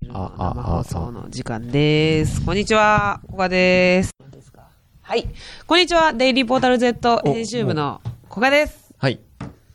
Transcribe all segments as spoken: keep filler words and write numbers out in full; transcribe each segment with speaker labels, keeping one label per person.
Speaker 1: 昼の生放送の時間です。こんにちは、こがです。はい。こんにちは、デイリーポータル Z 編集部のこがです。
Speaker 2: はい。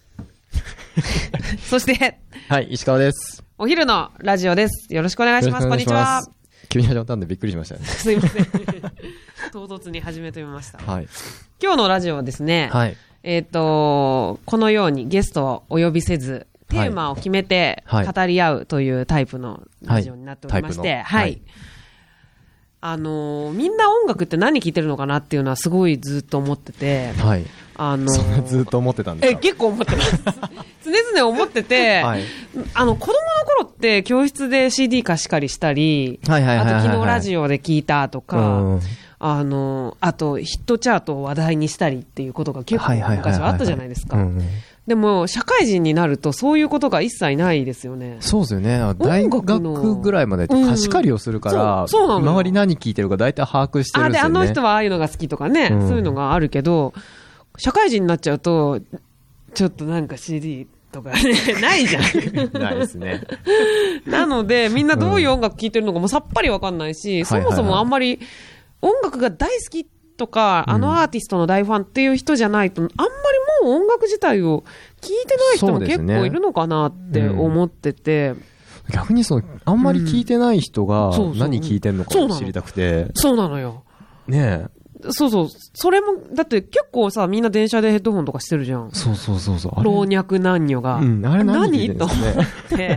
Speaker 1: そして、
Speaker 2: はい、石川です。
Speaker 1: お昼のラジオです。よろしくお願いします。こんにちは。
Speaker 2: 急に始まったんでびっくりしましたね。
Speaker 1: すいません。唐突に始めてみました。
Speaker 2: はい。
Speaker 1: 今日のラジオはですね、はい。えっと、このようにゲストをお呼びせず、テーマを決めて語り合うというタイプのラジオになっておりまして、はい。はいはい、あのー、みんな音楽って何聴いてるのかなっていうのはすごいずっと思ってて、
Speaker 2: はい。
Speaker 1: あのー、
Speaker 2: そんなずっと思ってたんですか？
Speaker 1: え、結構思ってます。常々思ってて、はい、あの、子供の頃って教室で シーディー 貸し借りしたり、はいはいはいはいはい、あと昨日ラジオで聞いたとか、あの、あとヒットチャートを話題にしたりっていうことが結構昔はあったじゃないですか。でも、社会人になるとそういうことが一切ないですよね。
Speaker 2: そうですよね。大学ぐらいまで貸し借りをするから、うん、そうそうなの。周り何聞いてるか大体把握してるんですよね。あ、で、あの
Speaker 1: 人はああいうのが好きとかね、うん、そういうのがあるけど、社会人になっちゃうと、ちょっとなんか シーディー とかね、ないじゃん。
Speaker 2: ないですね。
Speaker 1: なので、みんなどういう音楽聴いてるのかもさっぱりわかんないし、うん、そもそもあんまり音楽が大好きとか、あのアーティストの大ファンっていう人じゃないと、あんまりもう音楽自体を聴いてない人も結構いるのかなって思ってて。うん、
Speaker 2: 逆にその、あんまり聴いてない人が何聴いてるのか知りたくて。
Speaker 1: そうなのよ。
Speaker 2: ねえ。
Speaker 1: そうそう。それも、だって結構さ、みんな電車でヘッドホンとかしてるじゃん。
Speaker 2: そうそうそうそう。
Speaker 1: 老若男女が。
Speaker 2: うん、あれ何聞いてるんですかね。
Speaker 1: と思って。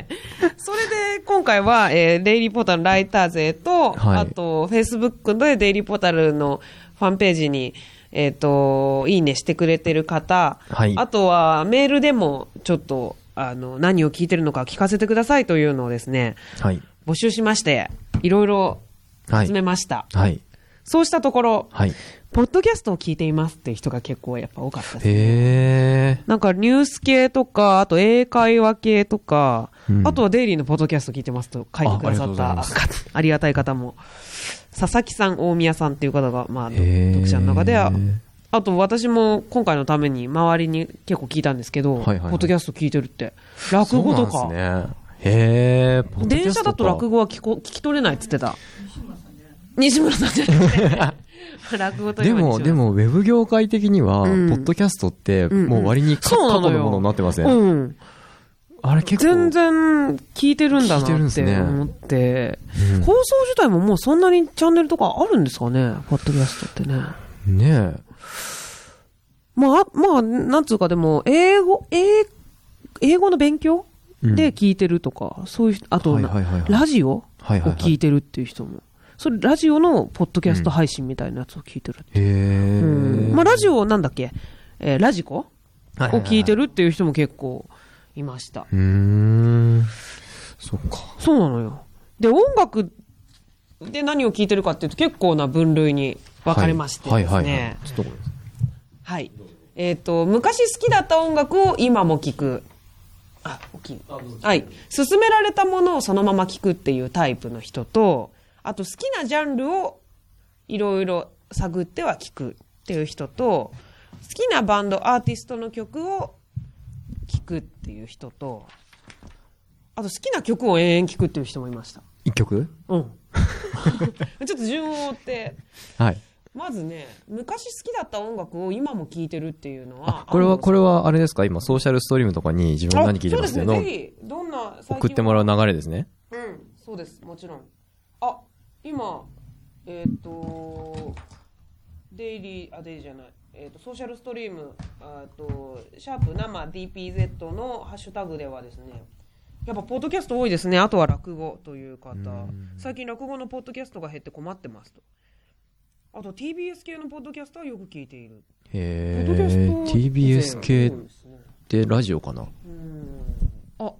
Speaker 1: それで、今回は、えー、デイリーポータルライター勢と、はい、あと、Facebook でデイリーポータルのファンページに、えっと、いいねしてくれてる方、はい、あとはメールでもちょっと、あの、何を聞いてるのか聞かせてくださいというのをですね、はい、募集しまして、いろいろ集めました。はいはい、そうしたところ、はい、ポッドキャストを聞いていますっていう人が結構やっぱ多かったですね。
Speaker 2: へー。
Speaker 1: なんかニュース系とか、あと英会話系とか、うん、あとはデイリーのポッドキャスト聞いてますと書いてくださった、 あ, あ, ありがたい方も。佐々木さん、大宮さんっていう方が、まあ、読者の中では、あと私も今回のために周りに結構聞いたんですけど、はいはいはい、ポッドキャスト聞いてるって。落語とか。そうなんですね。
Speaker 2: へー。
Speaker 1: 電車だと落語は聞こ聞き取れないって言ってた。西村さんじゃなくて。落語と
Speaker 2: でも、でも、ウェブ業界的には、うん、ポッドキャストって、もう割に過去のものになってません？うん。あれ結構
Speaker 1: 全然聞いてるんだなって思って、ね、うん、放送自体ももうそんなにチャンネルとかあるんですかね、ポッドキャストってね。
Speaker 2: ねえ。
Speaker 1: まあ、まあ、なんつうかでも、英語、英、英語の勉強で聞いてるとか、うん、そういう、あと、はいはいはいはい、ラジオを聞いてるっていう人も。はいはいはい、それ、ラジオのポッドキャスト配信みたいなやつを聞いてるって。
Speaker 2: うん、へー。
Speaker 1: うん、まあ、ラジオなんだっけ、えー、ラジコを聞いてるっていう人も結構、いました。
Speaker 2: うーん。そっか。
Speaker 1: そうなのよ。で、音楽で何を聴いてるかっていうと結構な分類に分かれましてですね。はいはいはい、はい。ちょっとごめんなさい。はい。えっと、昔好きだった音楽を今も聴く。あ、大きい。はい。勧められたものをそのまま聴くっていうタイプの人と、あと好きなジャンルをいろいろ探っては聴くっていう人と、好きなバンド、アーティストの曲を聴くっていう人と、あと好きな曲を延々聴くっていう人もいました。
Speaker 2: 一曲？
Speaker 1: うん。ちょっと順を追って。
Speaker 2: はい。
Speaker 1: まずね、昔好きだった音楽を今も聴いてるっていうのは。
Speaker 2: これは、これはあれですか？今ソーシャルストリームとかに自分何聴いてますけど。
Speaker 1: そうですね。ぜひ、どんな、
Speaker 2: 送ってもらう流れですね。
Speaker 1: うん、そうです。もちろん。あ、今、えっと、デイリー、あ、デイリーじゃない。えーと、ソーシャルストリーム、あとシャープ生 ディーピーゼット のハッシュタグではですね、やっぱポッドキャスト多いですね。あとは落語という方、最近落語のポッドキャストが減って困ってますと。あと ティービーエス 系のポッドキャストはよく聞いている。
Speaker 2: へー。ティービーエス 系ってラジオかな？うん。
Speaker 1: あ、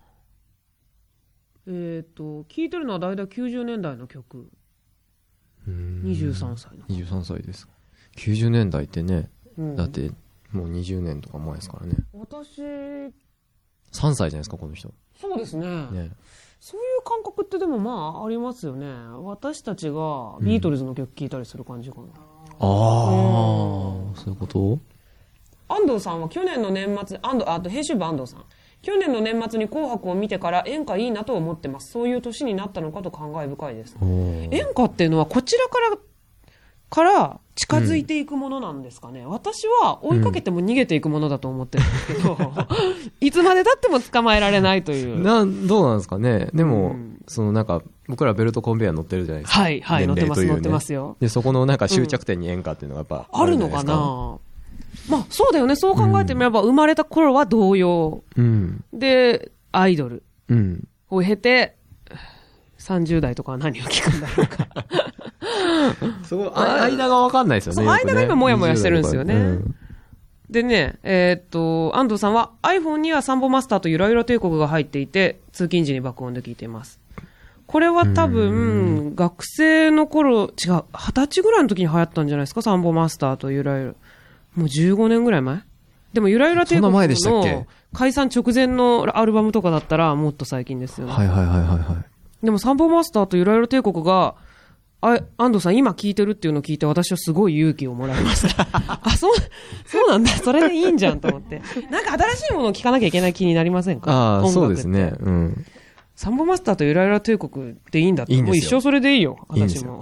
Speaker 1: えっ、ー、と聞いてるのはだいたいきゅうじゅうねんだいの曲。にじゅうさんさいの。
Speaker 2: にじゅうさんさいです。きゅうじゅうねんだいってね、うん、だってもうにじゅうねんとか前ですからね。
Speaker 1: 私
Speaker 2: さんさいじゃないですかこの人。
Speaker 1: そうです ね, ねそういう感覚ってでもまあありますよね。私たちがビートルズの曲聴いたりする感じかな、うん、あ
Speaker 2: あ、そういうこと。
Speaker 1: 安藤さんは去年の年末、安藤、あと編集部安藤さん、 去年の年末に紅白を見てから演歌いいなと思ってます。そういう年になったのかと感慨深いです。演歌っていうのはこちらからから近づいていくものなんですかね、うん、私は追いかけても逃げていくものだと思ってるんですけど、うん、いつまで経っても捕まえられないという
Speaker 2: な。どうなんですかね。でも、うん、そのなんか僕らベルトコンベヤー乗ってるじゃないですか。
Speaker 1: はいはい、乗ってます乗ってますよ。
Speaker 2: でそこのなんか終着点に演歌っていうのがやっぱ
Speaker 1: あるじゃないですか、うん、あるのかな。まあそうだよね。そう考えてみれば、うん、生まれた頃は童謡、うん、でアイドル、うん、を経てさんじゅう代とかは何を聞くんだろうか。
Speaker 2: そこ間が分かんないですよね。そう、
Speaker 1: 間が今もやもやしてるんですよね。うん、でね、えー、っと安藤さんは iPhone にはサンボマスターとゆらゆら帝国が入っていて通勤時に爆音で聞いています。これは多分学生の頃、違う、二十歳ぐらいの時に流行ったんじゃないですか、サンボマスターとゆらゆら。もうじゅうごねんぐらい前。でもゆらゆら帝国の解散直前のアルバムとかだったらもっと最近ですよね。
Speaker 2: はいはいはいはいはい。
Speaker 1: でもサンボマスターとゆらゆら帝国があ、安藤さん今聞いてるっていうのを聞いて私はすごい勇気をもらいました。あ、そう、そうなんだ。それでいいんじゃんと思って。なんか新しいものを聞かなきゃいけない気になりませんか？
Speaker 2: ああ、そうですね。うん。
Speaker 1: サンボマスターとゆらゆら帝国でいいんだって。いいんですよ。もう一生それでいいよ。私も。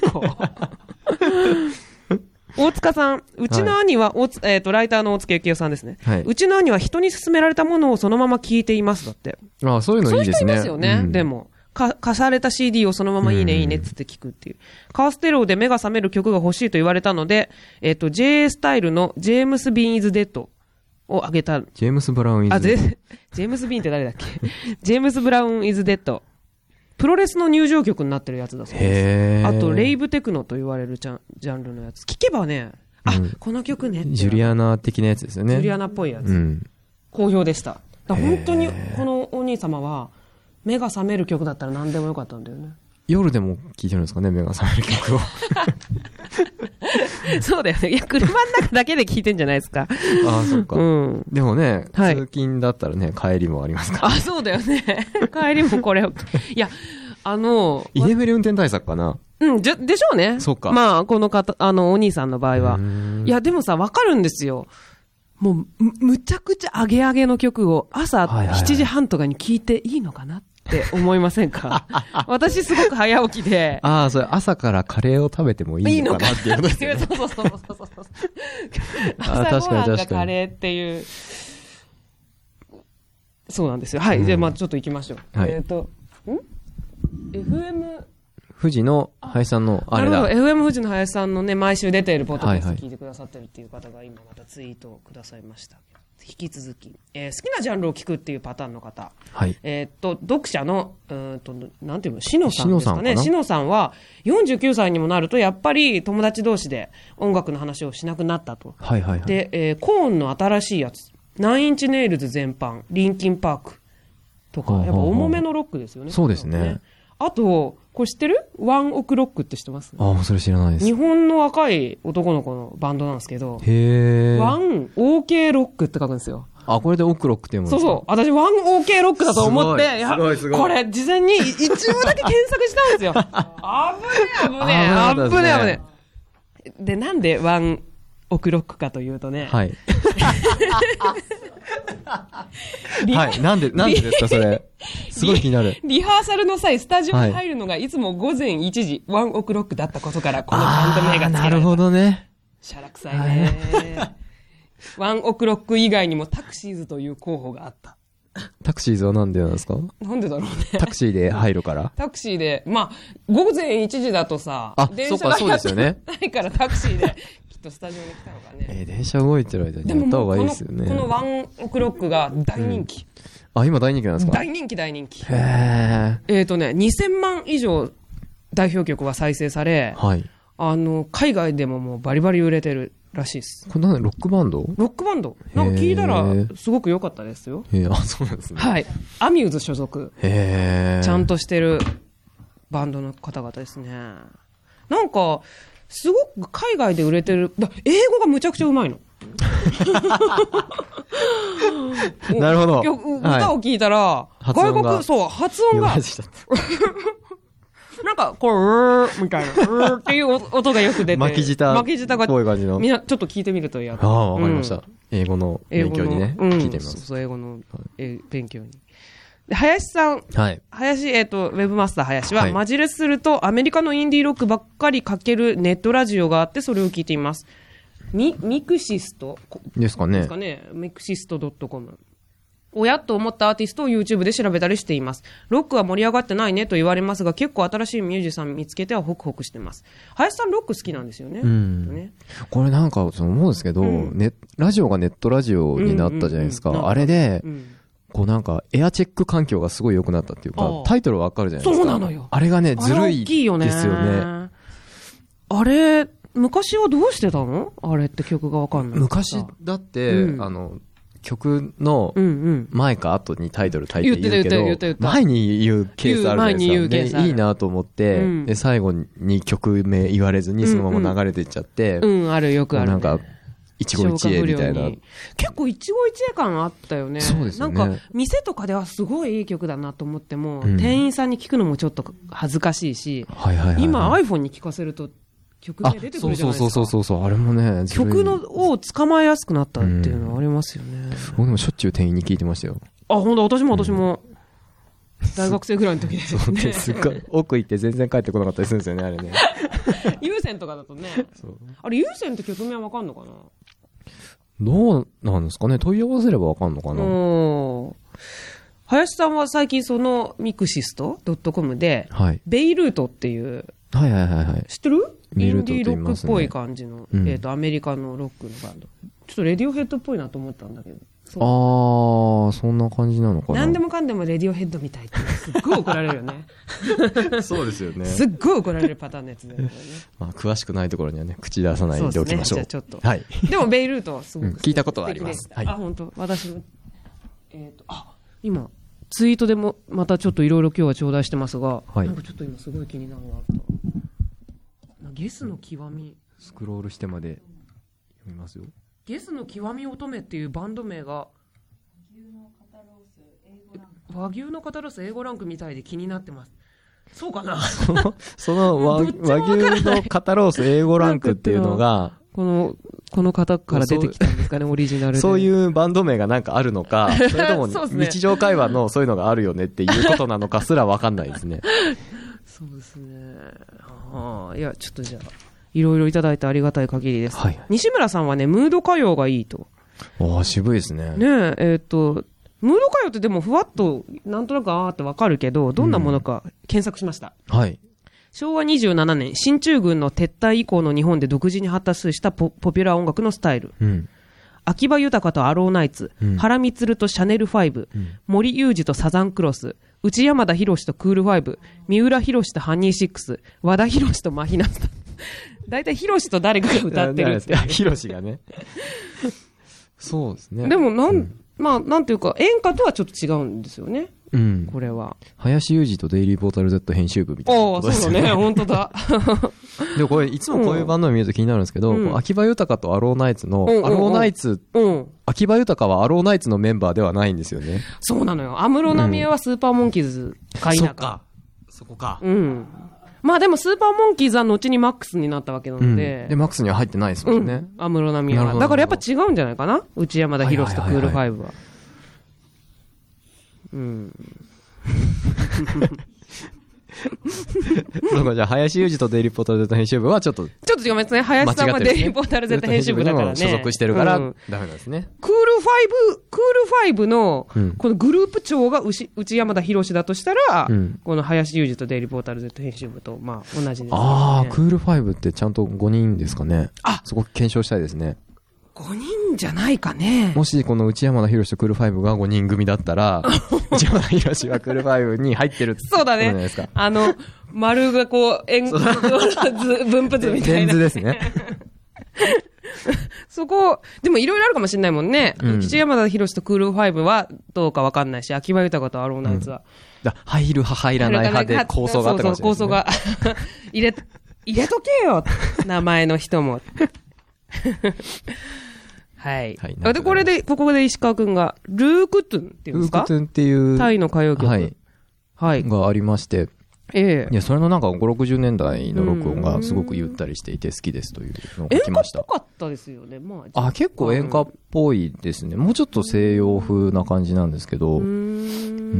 Speaker 1: 大塚さん、うちの兄は、はい、えっ、ー、と、ライターの大塚幸雄さんですね、はい。うちの兄は人に勧められたものをそのまま聞いています。だって。
Speaker 2: ああ、そういうのいいですね。
Speaker 1: そういう人いますよね。うん、でも。か、貸された シーディー をそのままいいねいいねっつって聞くっていう。カーステローで目が覚める曲が欲しいと言われたので、えっ、ー、と、ジェーエー スタイルのジェームス・ビーン・イズ・デッドをあげた。
Speaker 2: ジェームス・ブラウン・イズ・デッド。あ、
Speaker 1: ジェームス・ビーンって誰だっけジェームス・ブラウン・イズ・デッド。プロレスの入場曲になってるやつだそうです。あと、レイブテクノと言われるジャン、ジャンルのやつ。聞けばね、あ、うん、この曲ね。
Speaker 2: ジュリアナ的なやつですよね。
Speaker 1: ジュリアナっぽいやつ。うん、好評でした。だ本当に、このお兄様は、目が覚める曲だったら何でもよかったんだよね。
Speaker 2: 夜でも聴いてるんですかね、目が覚める曲を。
Speaker 1: そうだよね。いや、車の中だけで聴いてんじゃないですか。
Speaker 2: ああ、そっか。うん。でもね、はい、通勤だったらね、帰りもありますから、
Speaker 1: ね。あ、そうだよね。帰りもこれ。いや、あの、
Speaker 2: 居眠り運転対策かな。
Speaker 1: うん、じゃ、でしょうね。
Speaker 2: そうか。
Speaker 1: まあ、この方、あの、お兄さんの場合は。いや、でもさ、わかるんですよ。もう、む、むちゃくちゃアゲアゲの曲を朝しちじはんとかに聴いていいのかなって思いませんか？私すごく早起きで。
Speaker 2: ああ、それ朝からカレーを食べてもいいのかなっていうのですね。
Speaker 1: そうそうそうそうそうそう。朝ごはんがカレーっていう。そうなんですよ。はい。うん、じゃあ、まあちょっと行きましょう。はい、えっ、ー、と、ん ?エフエム、
Speaker 2: 富士の林さんのあれだ。
Speaker 1: なるほど。エフエム 富士の林さんのね、毎週出ているポッドキャスト聞いてくださってるっていう方が今またツイートをくださいました。引き続き、えー、好きなジャンルを聞くっていうパターンの方。はい。えー、っと、読者の、うーんと、なんていうの、しのさんですかね。しのさんは、よんじゅうきゅうさいにもなると、やっぱり友達同士で音楽の話をしなくなったと。はいはいはい。で、えー、コーンの新しいやつ、ナインチネイルズ全般、リンキンパークとか、やっぱ重めのロックですよね。
Speaker 2: そうですね。
Speaker 1: あと、これ知ってる？ワンオクロックって知ってます？
Speaker 2: ああ、それ知らないです。
Speaker 1: 日本の若い男の子のバンドなんですけど、
Speaker 2: へー。
Speaker 1: ワン オーケー ロックって書くんですよ。
Speaker 2: あ、これでオクロックって読むんですか？
Speaker 1: そうそう。私ワン オーケー ロックだと思って、すごいすごい。これ事前に一部だけ検索したんですよ。あぶねえ、あぶねえ、あぶねえ、あぶねえ。で、なんでワンオクロックかというとね。
Speaker 2: はい。はい。なんで、なんでですか、それ。すごい気になる。
Speaker 1: リハーサルの際、スタジオに入るのがいつも午前いちじ、ワンオクロックだったことから、このバンド名が付けられた。
Speaker 2: なるほどね。
Speaker 1: しゃらくさいね。ワンオクロック以外にもタクシーズという候補があった。
Speaker 2: タクシーズはなんでなんですか？
Speaker 1: なんでだろうね。
Speaker 2: タクシーで入るから。
Speaker 1: タクシーで、まあ、午前いちじだとさ、
Speaker 2: あ、電車がそうですよね。
Speaker 1: ないからタクシーで、きっとスタジオに来たのかね。
Speaker 2: えー、電車動いてる間にやった方がいいですよね。
Speaker 1: この、このワンオクロックが大人気。
Speaker 2: うん、あ、今大人気なんですか？
Speaker 1: 大人気大人気。
Speaker 2: へー。
Speaker 1: えっ、ー、とね、にせんまん以上代表曲は再生され、はい。あの、海外でももうバリバリ売れてるらしいです。
Speaker 2: これなんロックバンド？
Speaker 1: ロックバンド。なんか聞いたらすごく良かったですよ。
Speaker 2: へー、あ、そうなんですね。
Speaker 1: はい。アミューズ所属。へー。ちゃんとしてるバンドの方々ですね。なんか、すごく海外で売れてる、だ英語がむちゃくちゃうまいの。
Speaker 2: なるほど。
Speaker 1: 歌を聞いたら、はい、外国、そう、発音が。なんなんか、こう、うーみたいな、うーっていう音がよく出て。
Speaker 2: 巻き舌。
Speaker 1: 巻き舌が。
Speaker 2: こういう感じの。
Speaker 1: みんなちょっと聞いてみるといいや。
Speaker 2: ああ、わかりました。英語の勉強にね、
Speaker 1: うん、
Speaker 2: 聞いてみます。
Speaker 1: そうそう、英語の勉強に。で、林さん。
Speaker 2: はい。
Speaker 1: 林、えっと、ウェブマスター林は、はい、マジレスするとアメリカのインディーロックばっかりかけるネットラジオがあって、それを聞いています。ミ、ミクシスト
Speaker 2: ですかね。
Speaker 1: ですかね。ミクシスト .com。おやっと思ったアーティストを YouTube で調べたりしています。ロックは盛り上がってないねと言われますが、結構新しいミュージシャン見つけてはホクホクしてます。林さんロック好きなんですよね。うん。ね、
Speaker 2: これなんか、そう思うんですけど、うん、ね、ラジオがネットラジオになったじゃないですか。うんうんうん、あれで、うん、こうなんか、エアチェック環境がすごい良くなったっていうか、タイトルわかるじゃないですか。
Speaker 1: そうなのよ。
Speaker 2: あれがね、ずるいですよね。
Speaker 1: あ, あれ、昔はどうしてたの？あれって曲がわかんない。
Speaker 2: 昔だって、うん、あの、曲の前か後にタイトル書いて言うけど、前に言うケースあるじゃないですか。ね、いいなと思って、うん、で、最後に曲名言われずにそのまま流れていっちゃって、
Speaker 1: うん、うん、ある、よくある、ね。
Speaker 2: なんか、一期一会みたいな。
Speaker 1: 結構一期一会感あったよね。
Speaker 2: そうですよね。
Speaker 1: なんか、店とかではすごいいい曲だなと思っても、うん、店員さんに聞くのもちょっと恥ずかしいし、
Speaker 2: はいはいはいはい、
Speaker 1: 今 iPhone に聞かせると曲名出てくるじゃないですか。
Speaker 2: そうそうそうそう、あれもね、
Speaker 1: 曲のを捕まえやすくなったっていうのはありますよね。
Speaker 2: 僕、うん、でもしょっちゅう店員に聞いてましたよ。
Speaker 1: あ、ほんと、私も私も。うん大学生ぐらいの時ですね。
Speaker 2: そうね、すっごい奥行って全然帰ってこなかったりするんですよね、あれね。
Speaker 1: 有線とかだとね。そうあれ、有線って曲名わかんのかな？
Speaker 2: どうなんですかね、問い合わせればわかんのかな。
Speaker 1: お林さんは最近そのミクシスト .com で、はい、ベイルートっていう、
Speaker 2: はいはいはいはい。
Speaker 1: 知ってる？インディーロックっぽい感じの、うん、えっと、アメリカのロックのバンド。ちょっとレディオヘッドっぽいなと思ったんだけど。
Speaker 2: あー、そんな感じなのかな。
Speaker 1: 何でもかんでもレディオヘッドみたいってすっごい怒られるよね。
Speaker 2: そうですよね。
Speaker 1: すっごい怒られるパターンのやつだよね。
Speaker 2: まあ、詳しくないところにはね、口出さないでおきましょう。
Speaker 1: そうですね、じゃあちょっと。はい。でも、ベイルートはすごく、うん、
Speaker 2: 聞いたことはあります。
Speaker 1: はい。あ、本当私も、えっ、ー、と、あ、今、ツイートでも、またちょっといろいろ今日は頂戴してますが、はい。なんかちょっと今すごい気になるのがあった。ゲスの極み。
Speaker 2: スクロールしてまで読みますよ。
Speaker 1: ゲスの極み乙女っていうバンド名が和牛の肩ロース英語ランクみたいで気になってます。そうかな。
Speaker 2: そのその 和, 和牛の肩ロース英語ランクっていうのが
Speaker 1: このこの方から出てきたんですかね、オリジナルで。
Speaker 2: そういうバンド名がなんかあるのか、それとも日常会話のそういうのがあるよねっていうことなのかすらわかんないですね。
Speaker 1: そうですね。ああ、いやちょっとじゃあ。いろいろいただいてありがたい限りです。はい、西村さんはね、ムード歌謡がいいと。
Speaker 2: ああ、渋いですね。
Speaker 1: ねえ、えー、っと、ムード歌謡ってでもふわっと、なんとなくあーってわかるけど、どんなものか検索しました。
Speaker 2: うん、はい。
Speaker 1: しょうわにじゅうななねん、進駐軍の撤退以降の日本で独自に発達した ポ, ポピュラー音楽のスタイル。うん、秋葉豊とアローナイツ、うん、原光とシャネルファイブ、うん、森裕二とサザンクロス、内山田博とクールファイブ、三浦博とハニーシックス、和田博とマヒナスタ。だいたいヒロシと誰かが歌ってるっていう。
Speaker 2: ヒロシがね。そうですね。
Speaker 1: でもなん、うん、まあ、なんていうか、演歌とはちょっと違うんですよね。うん。これは。
Speaker 2: 林裕二とデイリーポータル Z 編集部みたいなことですよね。
Speaker 1: ああ、そうだね。本当だ。
Speaker 2: でもこれ、いつもこういうバンドを見ると気になるんですけど、うん、秋葉豊とアローナイツの、うんうんうん、アローナイツ、うん、秋葉豊はアローナイツのメンバーではないんですよね。
Speaker 1: そうなのよ。安室奈美恵はスーパーモンキーズか否か。
Speaker 2: そっか。そこか。
Speaker 1: うん。まあでもスーパーモンキーズは後にマックスになったわけなので。
Speaker 2: うん、で、マックスには入ってないですもんね。
Speaker 1: 安室奈美恵は。だからやっぱ違うんじゃないかな、内山田博とクールファイブは。うん。
Speaker 2: そうか、じゃあ、林裕二とデイリーポータル Z 編集部はちょっと。
Speaker 1: ちょっと違いますね。林さんはデイリーポータル Z 編集部だからね。
Speaker 2: 所属してるから、ダメなんですね。
Speaker 1: クールファイブ、クールファイブの、このグループ長が内山田博だとしたら、うん、この林裕二とデイリーポータル Z 編集部と、まあ、同じです、ね。
Speaker 2: ああ、クールファイブってちゃんとごにんですかね。あ、そこ検証したいですね。
Speaker 1: ごにんじゃないかね。
Speaker 2: もしこの内山田博とクールファイブがごにん組だったら、内山田博はクールファイブに入ってるってことじゃないですか。そうだね。
Speaker 1: あの、丸がこう、円、分布図みたいな。
Speaker 2: レンズですね。
Speaker 1: そこ、でもいろいろあるかもしれないもんね。うん、内山田博とクールファイブはどうかわかんないし、秋葉豊とアローナイツは。
Speaker 2: うん、だ入る派入らない派で構想があったかもしれない、ね。そうそう、構想が。
Speaker 1: 入れ、入れとけよ名前の人も。はい。はい、で、これで、ここで石川くんが、ルークトゥンっていうんですか？
Speaker 2: ルークトゥンっていう。
Speaker 1: タイの歌謡曲。はい。
Speaker 2: はい。がありまして。
Speaker 1: ええ。
Speaker 2: いや、それのなんかご、ろくじゅうねんだいの録音がすごくゆったりしていて好きですというのを聞きました。
Speaker 1: 演歌っぽかったですよね、まあ。
Speaker 2: あ、結構演歌っぽいですね。もうちょっと西洋風な感じなんですけど。うーん。
Speaker 1: うん、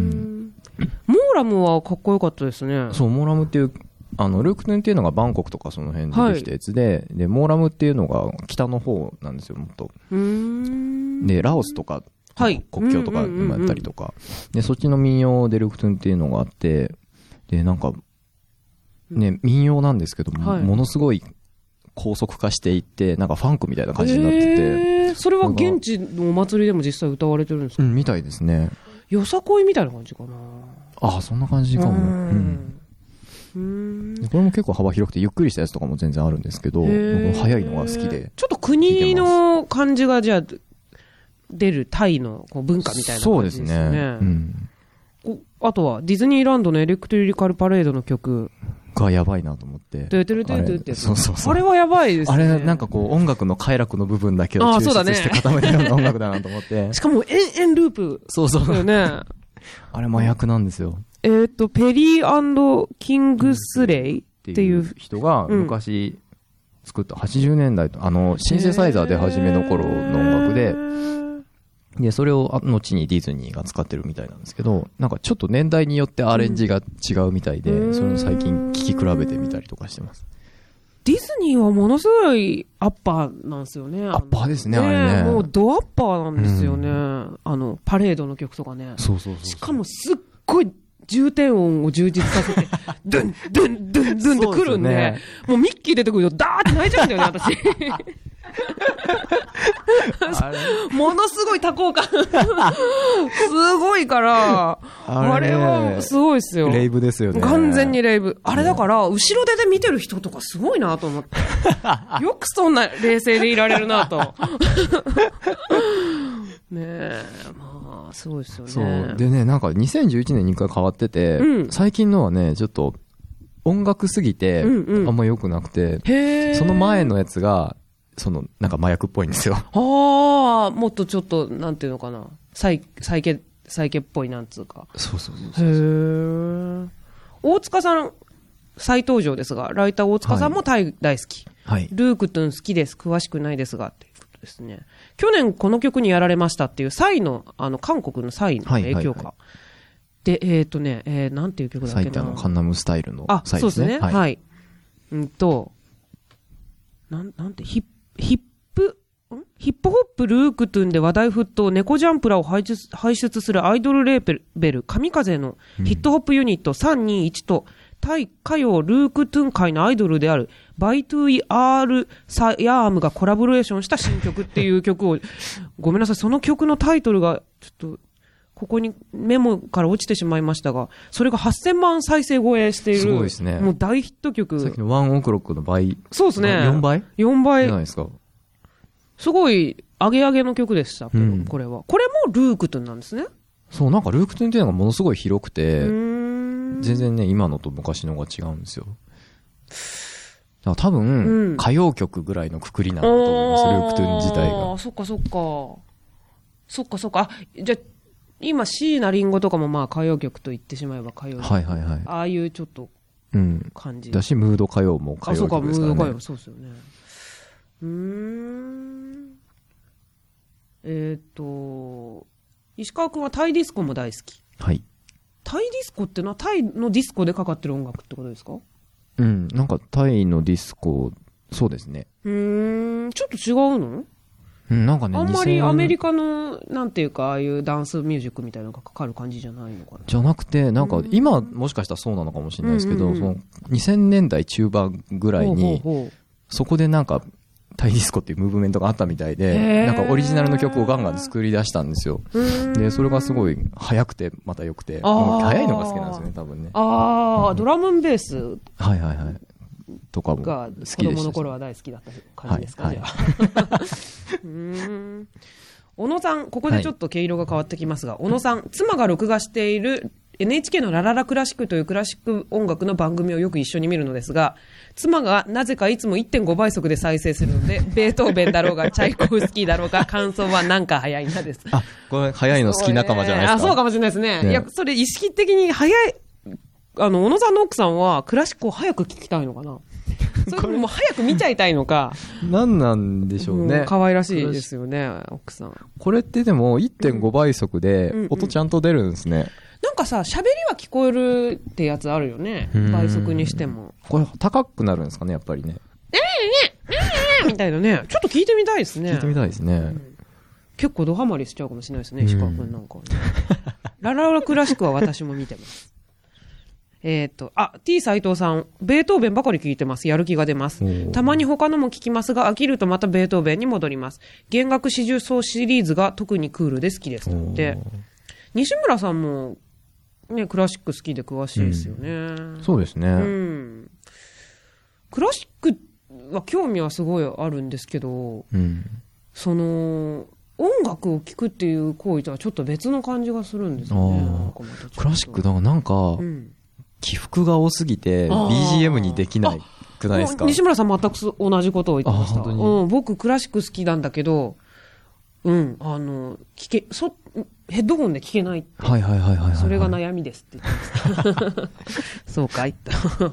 Speaker 1: モーラムはかっこよかったですね。
Speaker 2: そう、モーラムっていう、あの、ルークトゥンっていうのがバンコクとかその辺でできたやつで、はい、で、モーラムっていうのが北の方なんですよ、もっと。うーん。で、ラオスとか、はい、国境とかもやったりとか、で、そっちの民謡でルークトゥンっていうのがあって、で、なんか、ね、民謡なんですけども、はい、ものすごい高速化していって、なんかファンクみたいな感じになってて。
Speaker 1: えー、それは現地のお祭りでも実際歌われてるんですか？
Speaker 2: うん、みたいですね。
Speaker 1: よさこいみたいな感じかな。
Speaker 2: ああ、そんな感じかも。うん。うん、これも結構幅広くて、ゆっくりしたやつとかも全然あるんですけど、早いのが好きで。
Speaker 1: ちょっと国の感じがじゃあ、出るタイのこう文化みたいな感じですね。そうですね。うん、あとはディズニーランドのエレクトリカルパレードの曲
Speaker 2: がやばいなと思って。
Speaker 1: トゥトゥルトゥルトゥってやつ。
Speaker 2: そうそうそう。
Speaker 1: あれはやばいですね。
Speaker 2: あれなんかこう音楽の快楽の部分だけを抽出して固めたような音楽だなと思って。
Speaker 1: しかも延々ループ。
Speaker 2: そうそう。
Speaker 1: だよね。
Speaker 2: あれ麻薬なんですよ。
Speaker 1: えっと、ペリー&キングスレイっていう
Speaker 2: 人が昔作ったはちじゅうねんだいと、あの、シンセサイザーで初めの頃の音楽で、で、それを後にディズニーが使ってるみたいなんですけど、なんかちょっと年代によってアレンジが違うみたいで、うん、それを最近聴き比べてみたりとかしてます。
Speaker 1: ディズニーはものすごいアッパーなんですよね。
Speaker 2: アッパーですね、あれね。
Speaker 1: もうドアッパーなんですよね。うん、あの、パレードの曲とかね。
Speaker 2: そうそうそうそう。
Speaker 1: しかもすっごい重点音を充実させて、ドゥン、ドゥン、ドゥン、ドゥンってくるんで、ね、もうミッキー出てくるとダーって泣いちゃうんだよね、私。ものすごい多幸感。すごいから、あれはすごいですよ。
Speaker 2: レイブですよね。
Speaker 1: 完全にレイブ。あれだから、後ろ手で見てる人とかすごいなと思って。よくそんな冷静でいられるなと。ねえ、まあ、すごいですよね。
Speaker 2: そう。でね、なんかにせんじゅういちねんにいっかい変わってて、うん、最近のはね、ちょっと音楽すぎて、あんま良くなくて、うんうん、その前のやつが、その、なんか麻薬っぽいんですよ。
Speaker 1: ああ、もっとちょっと、なんていうのかな。サイ、サイケ、サイケっぽいなんつうか。
Speaker 2: そうそうそうそう。
Speaker 1: へー。大塚さん、再登場ですが、ライター大塚さんもタイ大好き。はい。ルークトゥン好きです。詳しくないですが、っていうことですね。去年この曲にやられましたっていう、サイの、あの、韓国のサイの影響か。はいはいはい、で、えっ、ー、とね、えー、なんていう曲だっけな。
Speaker 2: サイってあの、カンナムスタイルの
Speaker 1: サイですね。あ、そうですね。はい。はい、うんと、なん、なんて、ヒップ、ヒップ、んヒップホップルークトゥンで話題沸騰、猫ジャンプラを輩出、輩出するアイドルレーベル、神風のヒットホップユニットさんにいちと、タイ歌謡ルークトゥン界のアイドルである、バイトゥイアールサヤームがコラボレーションした新曲っていう曲を、ごめんなさい、その曲のタイトルが、ちょっと、ここにメモから落ちてしまいましたが、それがはっせんまん再生超えしている。す
Speaker 2: ごいですね。
Speaker 1: もう大ヒット曲。
Speaker 2: さっきのワンオクロックの倍。
Speaker 1: そうですね。
Speaker 2: よんばい ?
Speaker 1: よん 倍。
Speaker 2: じゃないですか。
Speaker 1: すごい、上げ上げの曲でしたけど、うん、これは。これもルークトゥンなんですね。
Speaker 2: そう、なんかルークトゥンっていうのがものすごい広くて、全然ね、今のと昔のが違うんですよ。だから多分、うん、歌謡曲ぐらいのくくりなんだと思います、ルークトゥン自体が。
Speaker 1: ああ、そっかそっか。そっかそっか。あ、じゃあ、今、椎名林檎とかもまあ歌謡曲と言ってしまえば歌謡曲。
Speaker 2: はいはいはい。
Speaker 1: ああいうちょっと、感じ、
Speaker 2: うん。だし、ムード歌謡も歌謡曲ですからね。
Speaker 1: あ、そうか、ムード歌謡、そうですよね。うーん。えっ、ー、と、石川くんはタイディスコも大好き。
Speaker 2: はい。
Speaker 1: タイディスコってのはタイのディスコでかかってる音楽ってことですか？
Speaker 2: うん、なんかタイのディスコ、そうですね。
Speaker 1: うーん、ちょっと違うの？
Speaker 2: うん、なんかね、
Speaker 1: あんまりアメリカの、なんていうか、ああいうダンスミュージックみたいなのがかかる感じじゃないのかな。
Speaker 2: じゃなくて、なんか、今、もしかしたらそうなのかもしれないですけど、うんうんうん、その、にせんねんだい中盤ぐらいに、ほうほうほう、そこでなんか、タイディスコっていうムーブメントがあったみたいで、なんかオリジナルの曲をガンガン作り出したんですよ。で、それがすごい速くて、また良くて、速いのが好きなんですよね、多分ね。
Speaker 1: ああ、うん、ドラムンベース。
Speaker 2: はいはいはい。とかも好きでした。子
Speaker 1: 供の頃は大好きだった感じですか、はい、じゃあ。うーん。小野さん、ここでちょっと毛色が変わってきますが、はい、小野さん、妻が録画している エヌエイチケー のラララクラシックというクラシック音楽の番組をよく一緒に見るのですが、妻がなぜかいつも いってんご 倍速で再生するので、ベートーベンだろうが、チャイコフスキーだろうが、感想はなんか早いなです。
Speaker 2: あ、これ早いの好き仲間じゃないですか。
Speaker 1: あ、そうかもしれないですね。ね、いや、それ意識的に早い、 あの、小野さんの奥さんはクラシックを早く聞きたいのかなそれとももう早く見ちゃいたいのか。
Speaker 2: 何なんでしょうね。
Speaker 1: 可愛らしいですよね、奥さん。
Speaker 2: これってでも いってんご 倍速で音ちゃんと出るんですね。うんうんうん、
Speaker 1: なんかさ、喋りは聞こえるってやつあるよね。倍速にしても。
Speaker 2: これ高くなるんですかね、やっぱりね。
Speaker 1: ええねええみたいなね。ちょっと聞いてみたいですね。
Speaker 2: 聞いてみたいですね。うん、
Speaker 1: 結構ドハマりしちゃうかもしれないですね、石川くんなんかは、ね。ラララクラシックは私も見てます。えっと、あ、T 斎藤さん、ベートーベンばかり聞いてます。やる気が出ます。たまに他のも聞きますが、飽きるとまたベートーベンに戻ります。弦楽四重奏シリーズが特にクールで好きです。で、西村さんも、ね、クラシック好きで詳しいですよね。うん、
Speaker 2: そうですね。
Speaker 1: うん。クラシックは興味はすごいあるんですけど、うん、その、音楽を聴くっていう行為とはちょっと別の感じがするんですよね。なんか
Speaker 2: クラシックだからなんか、うん起伏が多すぎて ビージーエム にできないくないですか？
Speaker 1: 西村さん全く同じことを言ってました。うん、僕クラシック好きなんだけど、うん、あの、聞け、そ、ヘッドホンで聞けないって。
Speaker 2: はいはいはいはい、はい。
Speaker 1: それが悩みですって言ってました。そうかいって。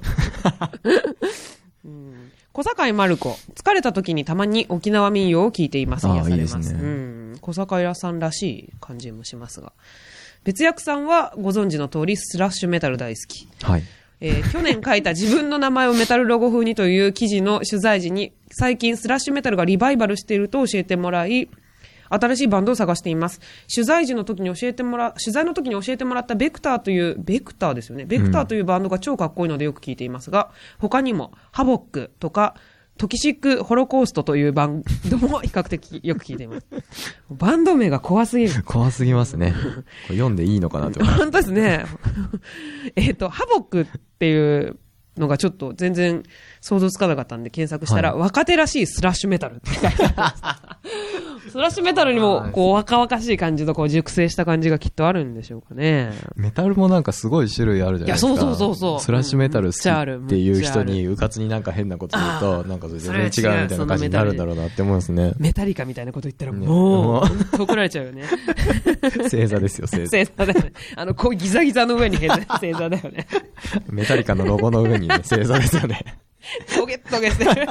Speaker 1: うん、小坂井丸子、疲れた時にたまに沖縄民謡を聞いています。癒されます。いいですね。うん、小坂井さんらしい感じもしますが。別役さんはご存知の通りスラッシュメタル大好き。はい。えー、去年書いた自分の名前をメタルロゴ風にという記事の取材時に最近スラッシュメタルがリバイバルしていると教えてもらい、新しいバンドを探しています。取材時の時に教えてもら、取材の時に教えてもらったベクターという、ベクターですよね。ベクターというバンドが超かっこいいのでよく聞いていますが、他にもハボックとか、トキシックホロコーストというバンドも比較的よく聞いています。バンド名が怖すぎる。
Speaker 2: 怖すぎますね。これ読んでいいのかなと思います。
Speaker 1: 本当ですね。えっと、ハボックっていうのがちょっと全然想像つかなかったんで検索したら、はい、若手らしいスラッシュメタルって書いてありました。スラッシュメタルにもこう若々しい感じとこう熟成した感じがきっとあるんでしょうかね。
Speaker 2: メタルもなんかすごい種類あるじゃないですか。
Speaker 1: いや、そうそうそうそう。
Speaker 2: スラッシュメタル好きっていう人にうかつになんか変なこと言うと、なんかそれ全然違うみたいな感じになるんだろうなって思いますね。
Speaker 1: メタリカみたいなこと言ったらもう、ね、怒られちゃうよね。
Speaker 2: 星座ですよ、星座。
Speaker 1: 星座だよね。あの、こうギザギザの上に星座だよね。
Speaker 2: メタリカのロゴの上にね、星座ですよね。
Speaker 1: トゲトゲしてる。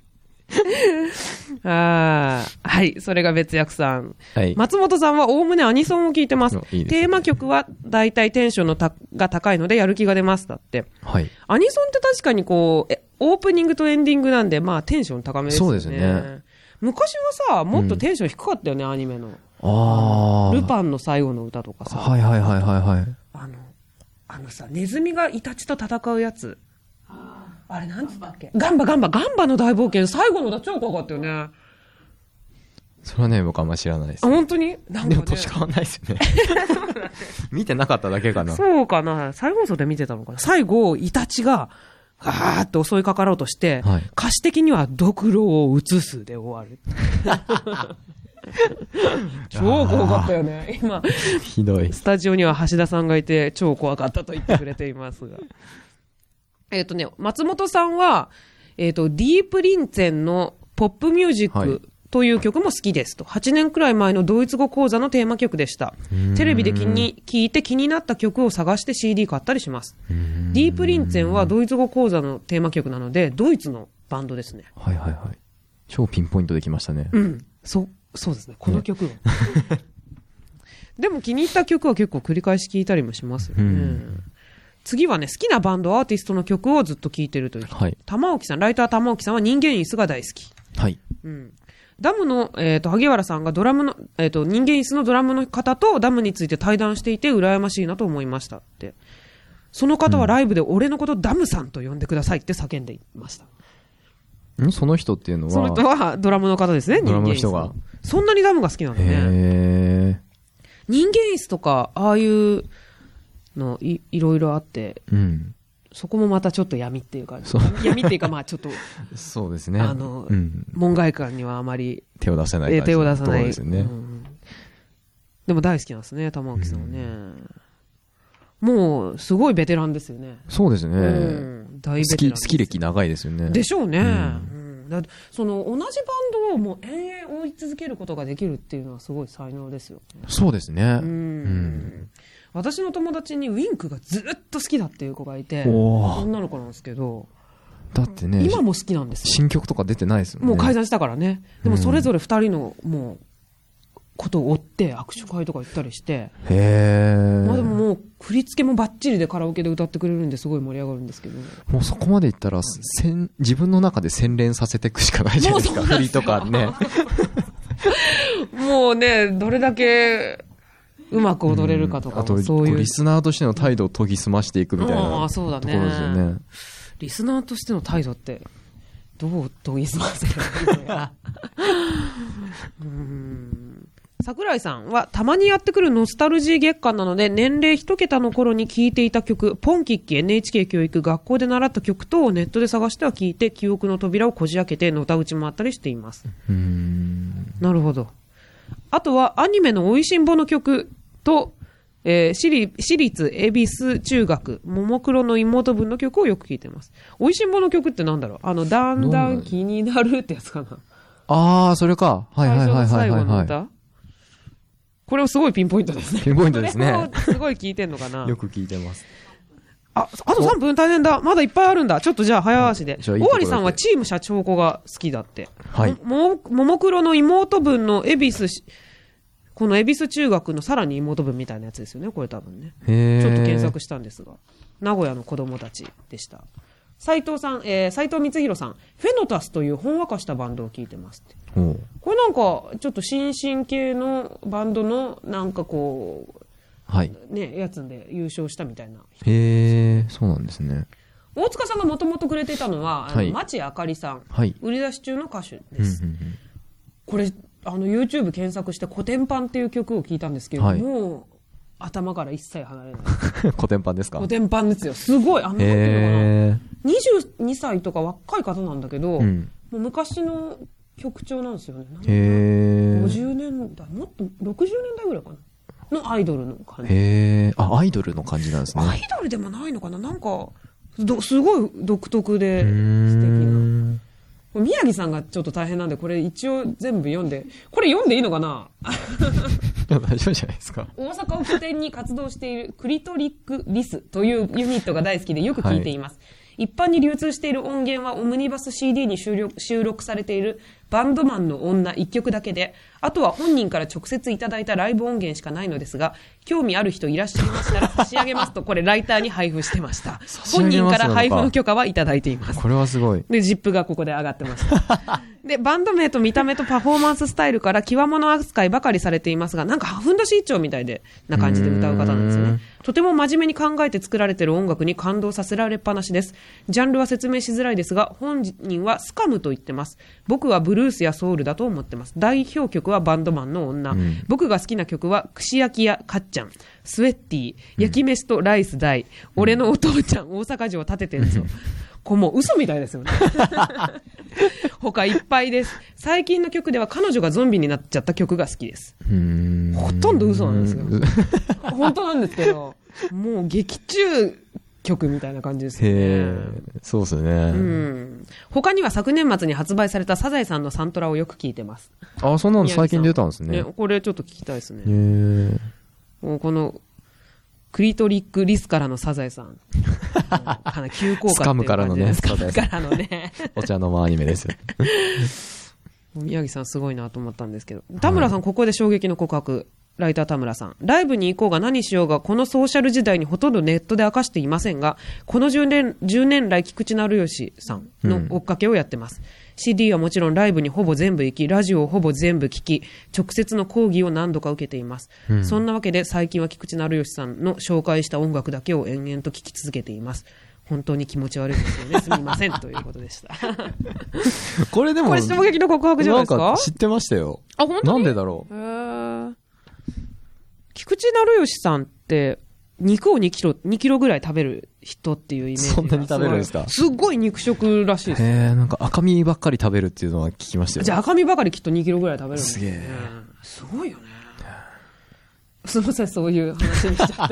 Speaker 1: ああ、はい。それが別役さん。はい、松本さんはおおむねアニソンを聞いてます。いいですね、テーマ曲は大体テンションのたが高いのでやる気が出ます。だって。はい。アニソンって確かにこう、えオープニングとエンディングなんで、まあテンション高めですよね。そうですね。昔はさ、もっとテンション低かったよね、うん、アニメの。ああ。ルパンの最後の歌とかさ。
Speaker 2: はいはいはいはいはい。
Speaker 1: あの、あのさ、ネズミがイタチと戦うやつ。あれなんつったっけ？ガンバガンバ、ガンバの大冒険、最後の歌超怖かったよね。
Speaker 2: それはね、僕あんま知らないです。
Speaker 1: あ、本当に？なんかね、
Speaker 2: でも年変わんないですよね。見てなかっただけかな。
Speaker 1: そうかな。再放送で見てたのかな。最後、イタチが、ガーって襲いかかろうとして、はい、歌詞的にはドクロを移すで終わる。超怖かったよね。今、
Speaker 2: ひどい。
Speaker 1: スタジオには橋田さんがいて、超怖かったと言ってくれていますが。えっとね、松本さんは、えっと、ディープリンツェンのポップミュージックという曲も好きですと。はちねんくらい前のドイツ語講座のテーマ曲でした。テレビで気に聞いて気になった曲を探して シーディー 買ったりします。ディープリンツェンはドイツ語講座のテーマ曲なので、ドイツのバンドですね。
Speaker 2: はいはいはい。超ピンポイントできましたね。
Speaker 1: うん。そ、そうですね。この曲を。ね、でも気に入った曲は結構繰り返し聴いたりもしますよね。次はね、好きなバンド、アーティストの曲をずっと聴いてるという人。はい。玉置さん、ライター玉置さんは人間椅子が大好き。はい。うん。ダムの、えっ、ー、と、萩原さんがドラムの、えっ、ー、と、人間椅子のドラムの方とダムについて対談していて羨ましいなと思いましたって。その方はライブで俺のことダムさんと呼んでくださいって叫んでいました。
Speaker 2: んその人っていうのは
Speaker 1: その人はドラムの方ですね、
Speaker 2: ドラムの人が。
Speaker 1: そんなにダムが好きなんだね。へー。人間椅子とか、ああいう、のい、いろいろあって、うん、そこもまたちょっと闇っていうか、闇っていうかまあちょっと、
Speaker 2: そうですね。
Speaker 1: あの、うん、門外漢にはあまり
Speaker 2: 手を出せない感じ。
Speaker 1: 手を出さない。
Speaker 2: ですよね、うん。
Speaker 1: でも大好きなんですね、玉置さんはね、うん。もう、すごいベテランですよね。
Speaker 2: そうですね。うん、
Speaker 1: 大ベテランです。
Speaker 2: 好き、好き歴長いですよね。
Speaker 1: でしょうね。うん、だその、同じバンドをもう延々追い続けることができるっていうのはすごい才能ですよ、ね。
Speaker 2: そうですね。うん。うん
Speaker 1: 私の友達にウィンクがずっと好きだっていう子がいて、女の子なんですけど、
Speaker 2: だってね、
Speaker 1: 今も好きなんですよ。
Speaker 2: 新曲とか出てないですもんね。
Speaker 1: もう解散したからね。でもそれぞれ二人のもうことを追って握手会とか行ったりして、
Speaker 2: へー。
Speaker 1: まあでももう振り付けもバッチリでカラオケで歌ってくれるんですごい盛り上がるんですけど、
Speaker 2: もうそこまでいったらせん自分の中で洗練させていくしかないじゃないですか。振りとかね。
Speaker 1: もうね、どれだけうまく踊れるかとか、
Speaker 2: あと
Speaker 1: そういう
Speaker 2: リスナーとしての態度を研ぎ澄ましていくみたいなところですよね。
Speaker 1: リスナーとしての態度ってどう研ぎ澄ませるのか。うーん。桜井さんはたまにやってくるノスタルジー月間なので、年齢一桁の頃に聴いていた曲、ポンキッキ エヌエイチケー 教育学校で習った曲等をネットで探しては聴いて、記憶の扉をこじ開けてのたうち回ったりしています。
Speaker 2: うーん、
Speaker 1: なるほど。あとはアニメのおいしんぼの曲と、えー、私立、私立恵比寿中学、ももクロの妹分の曲をよく聴いてます。おいしんぼの曲ってなんだろう、あの、だんだん気になるってやつかな。
Speaker 2: あー、それか。はいはいはいはいはい、はい。最初の最後の歌？
Speaker 1: これをすごいピンポイントですね。
Speaker 2: ピンポイントですね。
Speaker 1: すごい聞いてんのかな。
Speaker 2: よく聞いてます。
Speaker 1: あ、あとさんぷん大変だ。まだいっぱいあるんだ。ちょっとじゃあ早足で。大割さんはチーム社長子が好きだって。
Speaker 2: はい。
Speaker 1: も、ももクロの妹分の恵比寿、この恵比寿中学のさらに妹分みたいなやつですよね。これ多分ね。
Speaker 2: へー。
Speaker 1: ちょっと検索したんですが。名古屋の子供たちでした。斉藤さん、えー、斉藤光弘さん、フェノタスというほんわかしたバンドを聴いてますって。これなんか、ちょっと新進系のバンドの、なんかこう、
Speaker 2: はい。
Speaker 1: ね、やつで優勝したみたいな。
Speaker 2: へー、そうなんですね。
Speaker 1: 大塚さんがもともとくれていたのは、はい、町あかりさん、はい。売り出し中の歌手です。うんうんうん、これ、あの、YouTube 検索してコテンパンっていう曲を聴いたんですけど、はい、もう、頭から一切離れない。
Speaker 2: コテンパンですか？
Speaker 1: コテンパンですよ。すごい。あの、へー。にじゅうにさいとか若い方なんだけど、うん、もう昔の曲調なんですよね。
Speaker 2: へー。
Speaker 1: ごじゅうねんだい、もっとろくじゅうねんだいぐらいかなのアイドルの感じ。
Speaker 2: へー。あ、アイドルの感じなんですね。
Speaker 1: アイドルでもないのかな、なんか、どすごい独特で素敵な。宮城さんがちょっと大変なんで、これ一応全部読んで、これ読んでいいのかな？
Speaker 2: 大丈夫じゃないですか。
Speaker 1: 大阪を拠点に活動しているクリトリックリスというユニットが大好きでよく聞いています。はい、一般に流通している音源はオムニバス シーディー に収録、収録されているバンドマンの女一曲だけで、あとは本人から直接いただいたライブ音源しかないのですが、興味ある人いらっしゃいましたら差し上げますと、これライターに配布してました。本人から配布の許可はいただいています。
Speaker 2: これはすごい。
Speaker 1: で、ジップがここで上がってました。で、バンド名と見た目とパフォーマンススタイルから極物扱いばかりされていますが、なんかふんどし一丁みたいでな感じで歌う方なんですね。とても真面目に考えて作られている音楽に感動させられっぱなしです。ジャンルは説明しづらいですが、本人はスカムと言ってます。僕はブルースやソウルだと思ってます。代表曲はバンドマンの女。うん、僕が好きな曲は串焼きやかっちゃん、スウェッティ、焼き飯とライス大、うん、俺のお父ちゃん、大阪城を建ててるんですよ。これもう嘘みたいですよね。他いっぱいです。最近の曲では彼女がゾンビになっちゃった曲が好きです。
Speaker 2: うーん、
Speaker 1: ほとんど嘘なんですよ。本当なんですけど、もう劇中曲みたいな感じですよね。
Speaker 2: へそうですね。うん。
Speaker 1: 他には昨年末に発売されたサザエさんのサントラをよく聞いてます。
Speaker 2: あ、そんなの最近出たんですね。
Speaker 1: ね、これちょっと聞きたいですね。
Speaker 2: へ
Speaker 1: もうこのクリトリックリスからのサザエさん。かなり急降下っていう感じで。スカムからのね、
Speaker 2: スカム
Speaker 1: からのね。
Speaker 2: お茶の間アニメですよ。
Speaker 1: 宮城さんすごいなと思ったんですけど。田村さん、はい、ここで衝撃の告白。ライター田村さん。ライブに行こうが何しようが、このソーシャル時代にほとんどネットで明かしていませんが、このじゅうねん、じゅうねん来菊池成吉さんの追っかけをやってます。うん、シーディー はもちろんライブにほぼ全部行き、ラジオをほぼ全部聞き、直接の講義を何度か受けています。うん、そんなわけで最近は菊池成吉さんの紹介した音楽だけを延々と聴き続けています。本当に気持ち悪いですよね。すみません。ということでした。
Speaker 2: これでも、
Speaker 1: これ衝撃の告白じゃないですか？
Speaker 2: なんか知ってましたよ。
Speaker 1: あ、本当に？
Speaker 2: なんでだろう。
Speaker 1: へー。菊池成吉さんって、肉をにキロ、にキロぐらい食べる人っていうイメージが。
Speaker 2: そんなに食べるんですか？
Speaker 1: すっごい肉食らしいです。
Speaker 2: へー、なんか赤身ばっかり食べるっていうのは聞きましたよ。
Speaker 1: じゃあ赤身ばかりきっとにキロぐらい食べるんですね。
Speaker 2: すげえ。
Speaker 1: すごいよね。すみません、そういう話にしちゃって。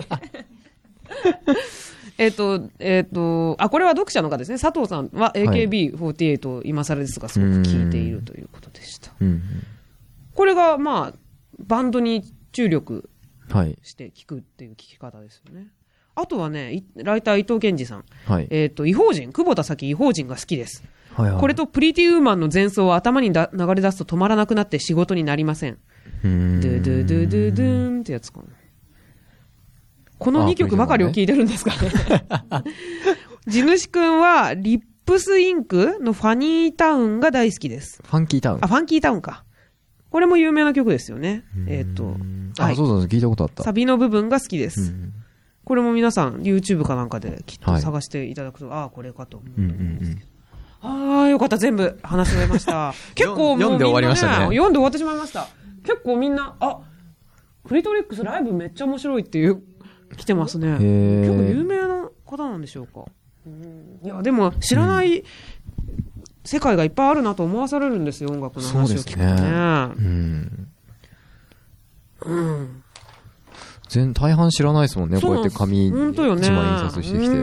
Speaker 1: えっと、えっと、あ、これは読者の方ですね。佐藤さんは エーケービーフォーティーエイト を今更ですがすごく聞いているということでした。
Speaker 2: うんうん、
Speaker 1: これが、まあ、バンドに注力して聞くっていう聞き方ですよね。あとはね、ライター伊藤健二さん。
Speaker 2: はい。
Speaker 1: えっと、異邦人、久保田咲異邦人が好きです。はいはい。これとプリティウーマンの前奏は頭にだ流れ出すと止まらなくなって仕事になりません。うーん。ドゥドゥドゥドゥドゥーンってやつかな。このにきょくばかりを聴いてるんですかね。地主くんは、リップスインクのファニータウンが大好きです。
Speaker 2: ファンキータウン。
Speaker 1: あ、ファンキータウンか。これも有名な曲ですよね。えっと。
Speaker 2: あ、はい、そうそう、聞いたことあった。
Speaker 1: サビの部分が好きです。これも皆さん YouTube かなんかできっと探していただくと、はい、ああ、これかと思うんですけど。うんうんうん、ああ、よかった。全部話し終えました。結構もうみんな、ね、
Speaker 2: 読んで終わりましたね。
Speaker 1: 読んで終わってしまいました。結構みんな、あ、クリトリックスライブめっちゃ面白いっていう、来てますね。結構有名な方なんでしょうか。うん、いや、でも知らない世界がいっぱいあるなと思わされるんですよ、音楽の話を聞くとね。うん。
Speaker 2: うん全大半知らないですもんね。こうやって紙一枚印刷してきて、うん、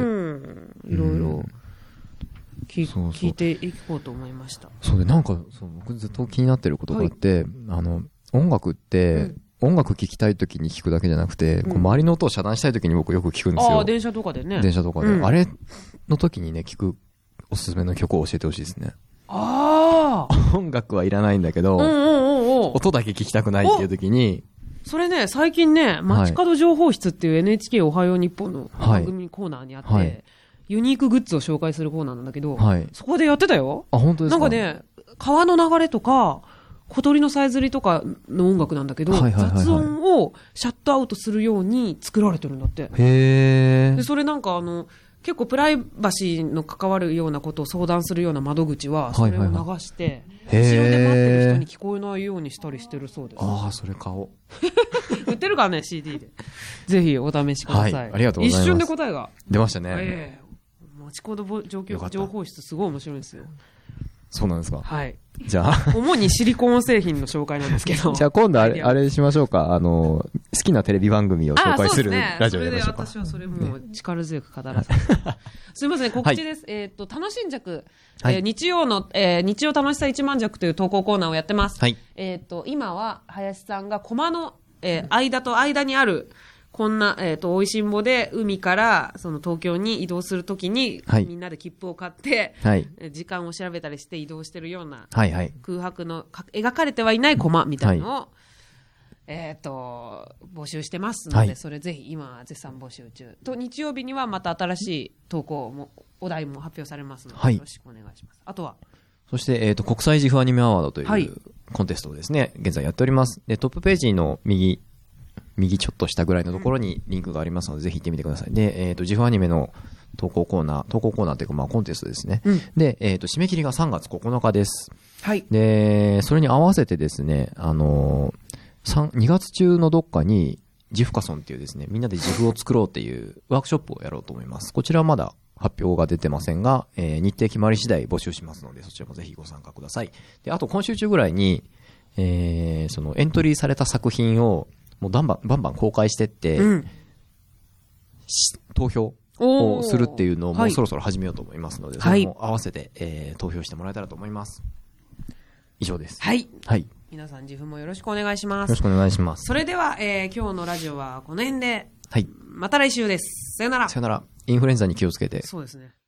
Speaker 1: いろいろ聞、そうそう聞いていこうと思いました。
Speaker 2: そうでなんかそう僕ずっと気になってることがあって、はい、あの音楽って、うん、音楽聴きたいときに聴くだけじゃなくて、うん、こう周りの音を遮断したいときに僕よく聞くんですよ。
Speaker 1: ああ電車とかでね。
Speaker 2: 電車とかで、うん、あれの時にね聞くおすすめの曲を教えてほしいですね。
Speaker 1: ああ
Speaker 2: 音楽はいらないんだけど、
Speaker 1: うんうんうんうん、
Speaker 2: 音だけ聞きたくないっていう時に。
Speaker 1: それね、最近ね、街角情報室っていう エヌエイチケー おはよう日本の番組コーナーにあって、はい、ユニークグッズを紹介するコーナーなんだけど、はい、そこでやってたよ。
Speaker 2: あ、本当ですか？
Speaker 1: なんかね、川の流れとか、小鳥のさえずりとかの音楽なんだけど、はいはいはいはい、雑音をシャットアウトするように作られてるんだって。
Speaker 2: へー。
Speaker 1: で、それなんかあの、結構プライバシーの関わるようなことを相談するような窓口は、それを流して、はいはいはい、後ろで待ってる人に聞こえないようにしたりしてるそうです。
Speaker 2: ああ、それ買おう。
Speaker 1: 売ってるからね、シーディー で。ぜひお試しください。はい、
Speaker 2: ありがとうございます。
Speaker 1: 一瞬で答えが。
Speaker 2: 出ましたね。
Speaker 1: ええー。街角情報室すごい面白いですよ。
Speaker 2: そうなんですか。
Speaker 1: はい。
Speaker 2: じゃあ。
Speaker 1: 主にシリコン製品の紹介なんですけど。
Speaker 2: じゃあ今度あれ、あれしましょうか。あの、好きなテレビ番組を紹介するラジオやりましょうか。
Speaker 1: それで私はそれもう力強く語らせて。すみません、告知です。はい、えっと、楽しん弱、はい、えー、日曜の、えー、日曜楽しさ一万弱という投稿コーナーをやってます。はい。えっと、今は林さんが駒の、えー、間と間にある、こんな、えっと、美味しんぼで海から、その東京に移動するときに、はい、みんなで切符を買って、はい、時間を調べたりして移動してるような、はいはい、空白の、描かれてはいないコマみたいのを、はい、えっと、募集してますので、はい、それぜひ今絶賛募集中。と、日曜日にはまた新しい投稿も、お題も発表されますので、はい、よろしくお願いします。あとは、
Speaker 2: そして、えっと、国際ジフアニメアワードというコンテストをですね、現在やっております。で、トップページの右、右ちょっと下ぐらいのところにリンクがありますので、うん、ぜひ行ってみてください。で、えっ、ー、と、ジフアニメの投稿コーナー、投稿コーナーっていうか、まあ、コンテストですね。うん、で、えっ、ー、と、締め切りがさんがつここのかです。はい。で、それに合わせてですね、あのー、にがつ中のどっかに、ジフカソンっていうですね、みんなでジフを作ろうっていうワークショップをやろうと思います。こちらはまだ発表が出てませんが、えー、日程決まり次第募集しますので、そちらもぜひご参加ください。で、あと今週中ぐらいに、えー、そのエントリーされた作品を、もうバンバン、バンバン公開してって、うん、投票をするっていうのをもうそろそろ始めようと思いますので、はい、それも合わせて、えー、投票してもらえたらと思います。以上です。
Speaker 1: はい。はい。皆さん自分もよろしくお願いします。
Speaker 2: よろしくお願いします。
Speaker 1: それでは、えー、今日のラジオはこの辺で、はい。また来週です。さよなら。
Speaker 2: さよなら。インフルエンザに気をつけて。
Speaker 1: そうですね。